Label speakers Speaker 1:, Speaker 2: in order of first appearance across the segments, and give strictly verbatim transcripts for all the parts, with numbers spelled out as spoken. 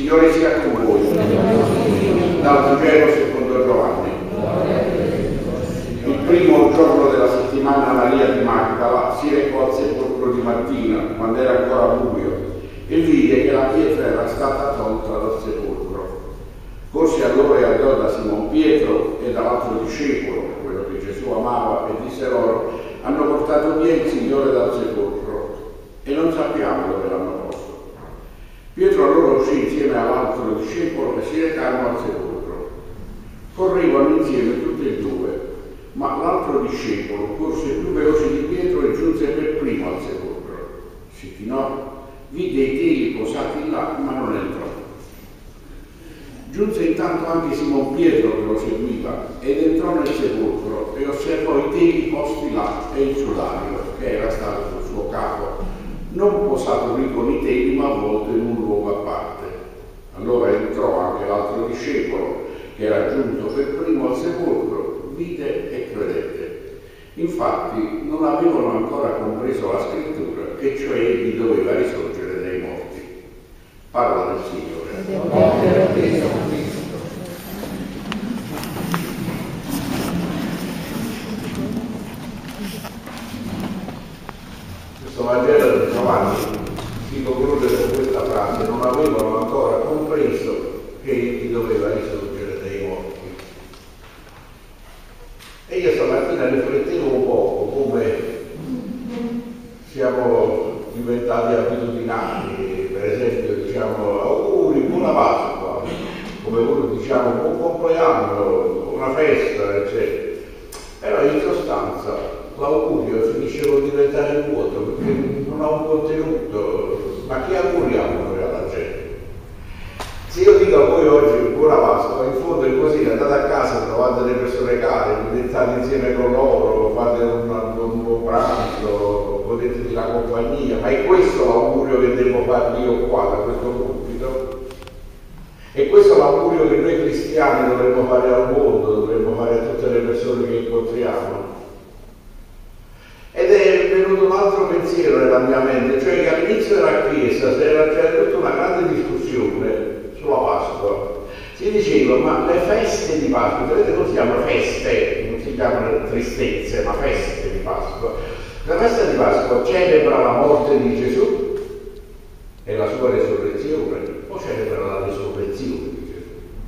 Speaker 1: Signore sia con voi. Dal Vangelo secondo Giovanni. Il primo giorno della settimana Maria di Magdala si recò al sepolcro di mattina, quando era ancora buio, e vide che la pietra era stata tolta dal sepolcro. Corse allora e andò da Simon Pietro e dall'altro discepolo, quello che Gesù amava, e disse loro: hanno portato via il Signore dal sepolcro e non sappiamo dove l'hanno posto. Pietro allora uscì insieme all'altro discepolo e si recarono al sepolcro. Correvano insieme tutti e due, ma l'altro discepolo corse più veloce di Pietro e giunse per primo al sepolcro. Si chinò, vide i teli posati là, ma non entrò. Giunse intanto anche Simon Pietro che lo seguiva ed entrò nel sepolcro e osservò i teli posti là e il sudario che era stato sul suo capo, non posato lì con i teli ma avvolto in un luogo a parte. Allora entrò anche l'altro discepolo che era giunto per primo al sepolcro, vide e credette. Infatti non avevano ancora compreso la scrittura, che cioè egli doveva risorgere dai morti. Parola del Signore. Questo Vangelo di Giovanni si conclude con questa frase: non avevano ancora compreso che egli doveva risorgere dai morti. E io stamattina riflettevo un po' come siamo diventati abitudinari, per esempio diciamo auguri, buona Pasqua, come voi diciamo buon compleanno, una festa, eccetera. Però in sostanza l'augurio finisce con diventare vuoto perché non ha un contenuto. Ma che auguriamo noi alla gente? Se io dico a voi oggi buona Pasqua, in fondo è così: andate a casa, trovate le persone care, diventate insieme con loro, fate un, un buon pranzo, godetevi la compagnia, ma è questo l'augurio che devo fare io qua da questo pulpito? E questo è l'augurio che noi cristiani dovremmo fare al mondo, dovremmo fare a tutte le persone che incontriamo? Ed è venuto un altro pensiero nella mia mente, cioè che all'inizio della Chiesa c'era tutta una grande discussione sulla Pasqua. Si diceva: ma le feste di Pasqua, vedete, non si chiamano feste, non si chiamano tristezze, ma feste di Pasqua. La festa di Pasqua celebra la morte di Gesù e la sua resurrezione, o celebra la resurrezione di Gesù?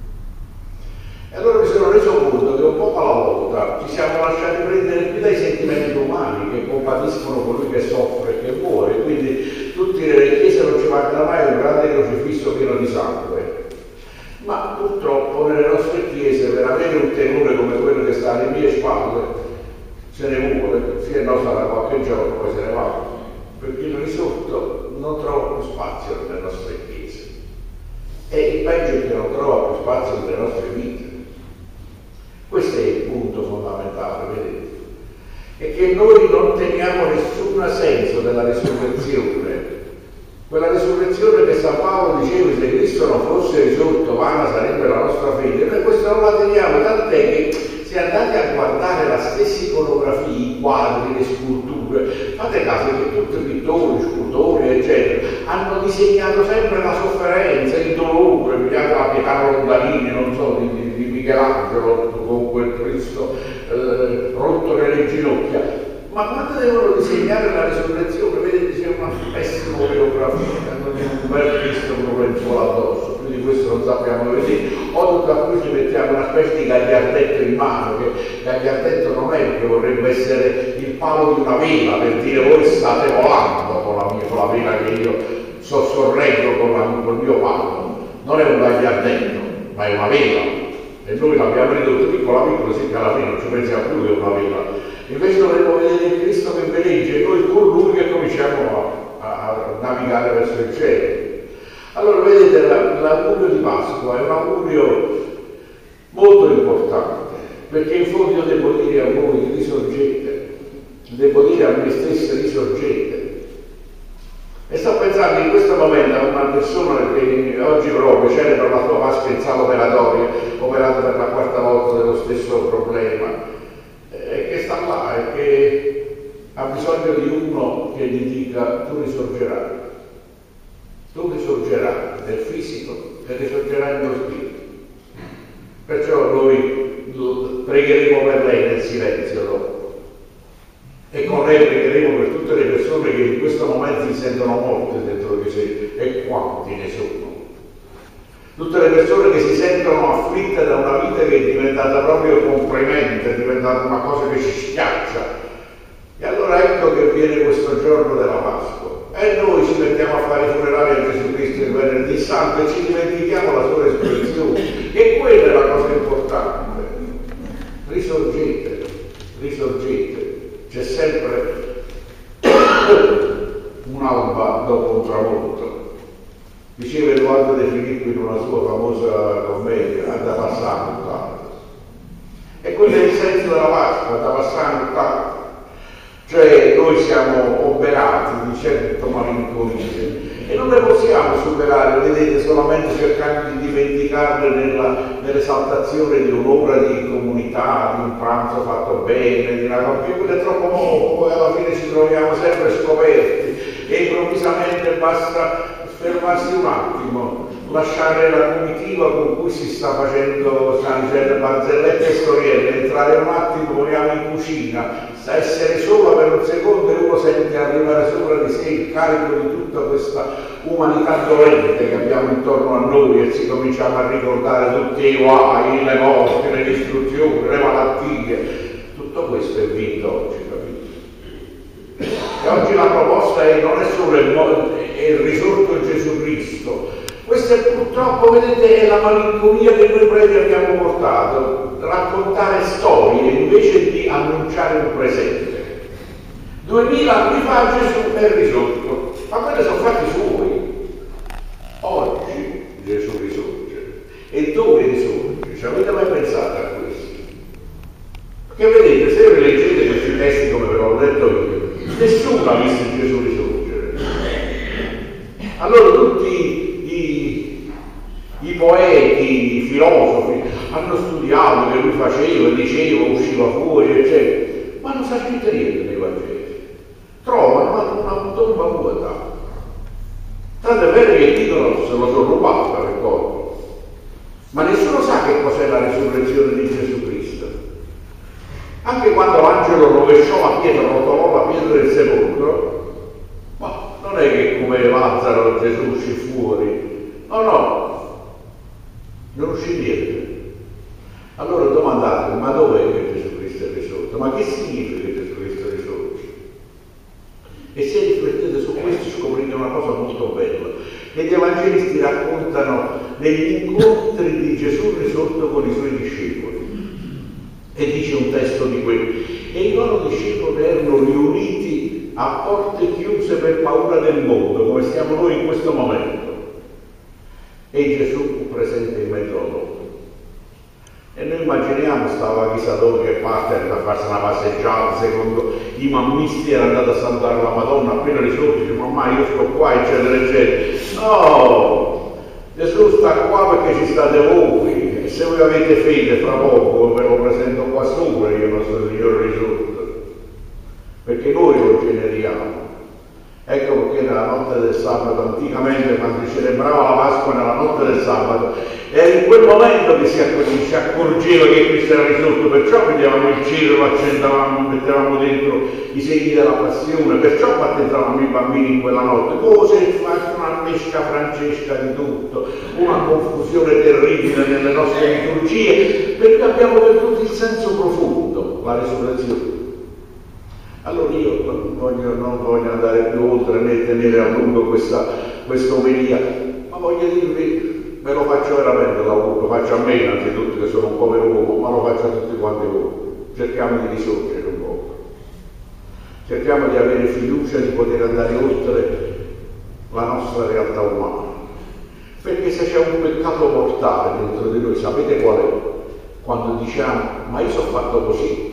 Speaker 1: E allora mi sono reso conto che un po' alla volta ci siamo lasciati prendere più dai sentimenti umani che compatiscono colui che soffre e che muore, quindi tutte le chiese non ci manca mai un grande crocifisso pieno di sangue. Ma purtroppo nelle nostre chiese, per avere un tenore come quello che sta alle mie spalle, se ne vuole, si è nostra da qualche giorno, poi se ne va, perché il risorto non trova più spazio nelle nostre chiese. E il peggio è che non trova più spazio nelle nostre vite. Questo è il punto fondamentale, vedete? È che noi non teniamo nessun senso della risurrezione. Quella risurrezione che San Paolo diceva: se Cristo non fosse risorto, vana sarebbe la nostra fede. Noi questo non la teniamo, tant'è che se andate a guardare la stessa iconografia, i quadri, le sculture, fate caso che tutti i pittori, scultori, eccetera, hanno disegnato sempre la sofferenza, il dolore. Pigliate la Pietà Londanini, non so, di, di Michelangelo con quel Cristo eh, rotto nelle ginocchia. Ma quando devono disegnare la risurrezione, vedete, c'è una pessima coreografia, non è un bel Cristo con un lenzuolo addosso, più di questo non sappiamo vedere. O tutto a cui ci mettiamo una specie di gagliardetto in mano, che gagliardetto non è, che vorrebbe essere il palo di una vela, per dire: voi state volando con la, mia, con la vela che io so sorreggo con, la, con il mio palo. Non è un gagliardetto, ma è una vela. E noi l'abbiamo ridotto piccola piccola, sì, che alla fine non ci pensiamo più che è una vela. Invece dovremmo vedere il Cristo che veleggia e noi con lui che cominciamo a, a navigare verso il cielo. Allora vedete, l'augurio di Pasqua è un augurio molto importante, perché in fondo io devo dire a voi: risorgete, devo dire a me stesso: risorgete. E sto pensando in questo momento a una persona che oggi proprio celebra la sua Pasqua in sala operatoria, operata per la quarta volta dello stesso problema, e che sta là e che ha bisogno di uno che gli dica: tu risorgerai, tu risorgerai nel fisico e risorgerà nello Spirito. Perciò noi pregheremo per lei nel silenzio dopo. E con lei pregheremo per tutte le persone che in questo momento si sentono morte dentro di sé, e quanti ne sono. Tutte le persone che si sentono afflitte da una vita che è diventata proprio comprimente, è diventata una cosa che ci schiaccia. E allora ecco che viene questo giorno della Pasqua. E noi ci mettiamo a fare i funerali a Gesù Cristo il venerdì santo e ci dimentichiamo la sua resurrezione. E quella è la cosa importante. Risorgete, risorgete. C'è sempre un'alba dopo un tramonto. Diceva Edoardo De Filippo in una sua famosa commedia, andava santa. E quello è il senso della Pasqua, andava santa. Cioè noi siamo oberati di certe malinconie e non le possiamo superare, vedete, solamente cercando di dimenticarle nella, nell'esaltazione di un'ora di comunità, di un pranzo fatto bene, di una cosa, quello è troppo poco, poi alla fine ci troviamo sempre scoperti e improvvisamente basta fermarsi un attimo, lasciare la comitiva con cui si sta facendo, stanno dicendo barzellette e storielle, entrare un attimo, vogliamo in cucina, essere solo per un secondo e uno sente arrivare sopra di sé il carico di tutta questa umanità dolente che abbiamo intorno a noi e ci cominciamo a ricordare tutti i guai, le morti, le distruzioni, le malattie. Tutto questo è vinto oggi, capito? E oggi la proposta è, non è solo il, è il risorto Gesù Cristo. Questa è purtroppo, vedete, è la malinconia che noi preti abbiamo portato. Raccontare storie invece di annunciare un presente. Duemila anni fa Gesù è risorto, ma quelli sono fatti suoi. Oggi Gesù risorge. E dove risorge? Ci avete mai pensato a questo? Perché vedete, se leggete questi testi come ve l'ho detto io, nessuno ha visto Gesù risorgere. Allora tutti i, i poeti, i filosofi hanno studiato che lui faceva, diceva, usciva fuori, eccetera, ma non sa scritto niente nei Vangeli. Trovano una tomba vuota. Tanto è vero che dicono se lo sono rubato per corpo. Ma nessuno sa che cos'è la risurrezione di Gesù Cristo. Anche quando l'angelo rovesciò la pietra, rotolò la pietra del sepolcro, ma non è che come Lazzaro Gesù uscì fuori. No, no, non uscì niente. Allora domandate, ma dov'è che Gesù Cristo è risorto? Ma che significa che Gesù Cristo è risorto? E se riflettete su questo scoprite una cosa molto bella, che gli evangelisti raccontano degli incontri di Gesù risorto con i suoi discepoli. E dice un testo di quelli. E i loro discepoli erano riuniti a porte chiuse per paura del mondo, come siamo noi in questo momento. E Gesù fu presente in mezzo a loro. E noi immaginiamo stava chissà dove che parte a farsi una passeggiata, secondo i mammisti era andato a salutare la Madonna, appena risorto dice mamma io sto qua, eccetera, eccetera. No, Gesù sta qua perché ci state voi, e se voi avete fede fra poco ve lo presento qua sopra io il nostro Signore risorto, perché noi lo generiamo. Ecco perché nella notte del sabato, anticamente quando si celebrava la Pasqua nella notte del sabato, era in quel momento che si accorgeva, si accorgeva che Cristo era risorto, perciò prendevamo il cielo, lo accendavamo, mettevamo dentro i segni della passione, perciò battezzavamo i bambini in quella notte. Cose fatte una mesca francesca di tutto, una confusione terribile nelle nostre liturgie, perché abbiamo perduto il senso profondo, la risurrezione. Allora io non voglio, non voglio andare più oltre né tenere a lungo questa, questa omelia, ma voglio dirvi, ve lo faccio veramente l'augurio, lo faccio a me innanzitutto che sono un povero uomo, ma lo faccio a tutti quanti voi. Cerchiamo di risorgere un po', cerchiamo di avere fiducia di poter andare oltre la nostra realtà umana, perché se c'è un peccato mortale dentro di noi, sapete qual è? Quando diciamo, ma io sono fatto così,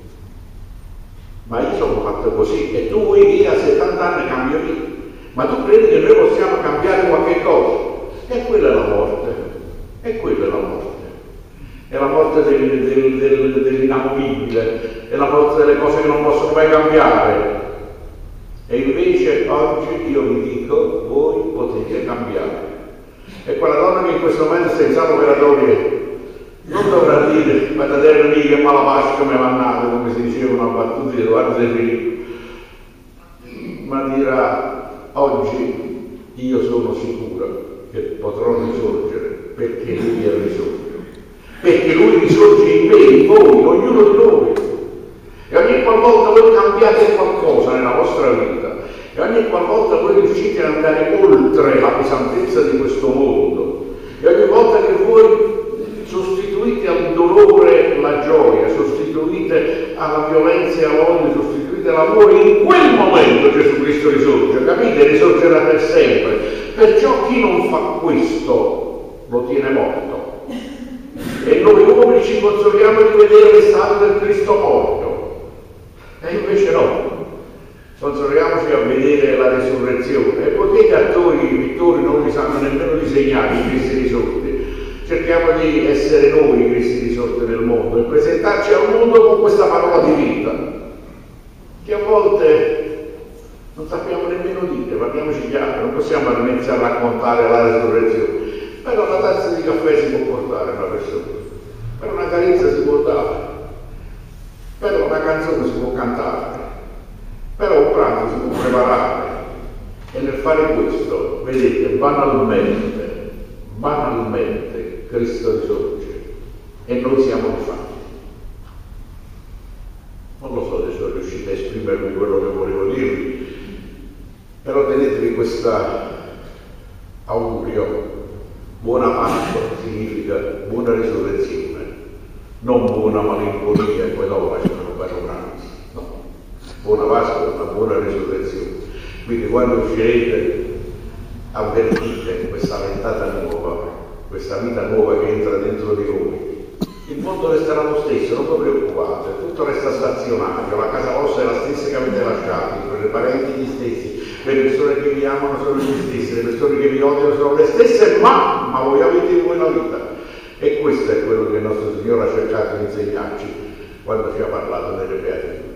Speaker 1: ma io sono fatto così e tu vuoi dire a settanta anni cambio vita, ma tu credi che noi possiamo cambiare qualche cosa? E quella è la morte, e quella è la morte, è la morte del, del, del, dell'inamovibile, è la morte delle cose che non possono mai cambiare. E invece oggi io vi dico, voi potete cambiare, E quella donna che in questo momento sta in sala operatoria non dovrà dire, ma da te lì che malapasca me mannate, come si diceva una battuta di Edoardo De Filippo, ma dirà: oggi io sono sicuro che potrò risorgere perché lui è risorto, perché lui risorge in me, in voi, ognuno di noi. E ogni qualvolta voi cambiate qualcosa nella vostra vita, e ogni qualvolta voi riuscite ad andare oltre la pesantezza di questo mondo, e ogni volta che voi sostituite al dolore la gioia, sostituite alla violenza e all'odio, sostituite l'amore, in quel momento Gesù Cristo risorge, capite? Risorgerà per sempre. Perciò chi non fa questo lo tiene morto. E noi uomini ci consoliamo di vedere le statue del Cristo morto. E invece no. Consoliamoci a vedere la risurrezione. E poiché gli attori, i pittori non li sanno nemmeno disegnare i Cristi risorti, cerchiamo di essere noi i Cristi risorti nel mondo e presentarci al mondo con questa parola di vita, che a volte non sappiamo nemmeno dire, parliamoci chiaro, non possiamo iniziare a raccontare la risurrezione. Però una tazza di caffè si può portare a una persona, per una carezza si può dare, per una canzone si può cantare, però un pranzo si può preparare. E nel fare questo, vedete, banalmente, banalmente Cristo risorge e noi siamo di fatto. Non lo so se sono riuscito a esprimermi quello che volevo dirvi, però tenetevi questo augurio: buona Pasqua significa buona risurrezione, non buona malinconia e poi dopo facciamo un bello pranzo. No, buona Pasqua è una buona risurrezione. Quindi quando uscirete, avvertite questa ventata nuova, questa vita nuova che entra dentro di voi. Il mondo resterà lo stesso, non vi preoccupate, tutto resta stazionario, la casa vostra è la stessa che avete lasciato, i parenti gli stessi, le persone che vi amano sono gli stessi, le persone che vi odiano sono le stesse, ma, ma voi avete in voi la vita. E questo è quello che il nostro Signore ha cercato di insegnarci quando ci ha parlato delle beatitudini.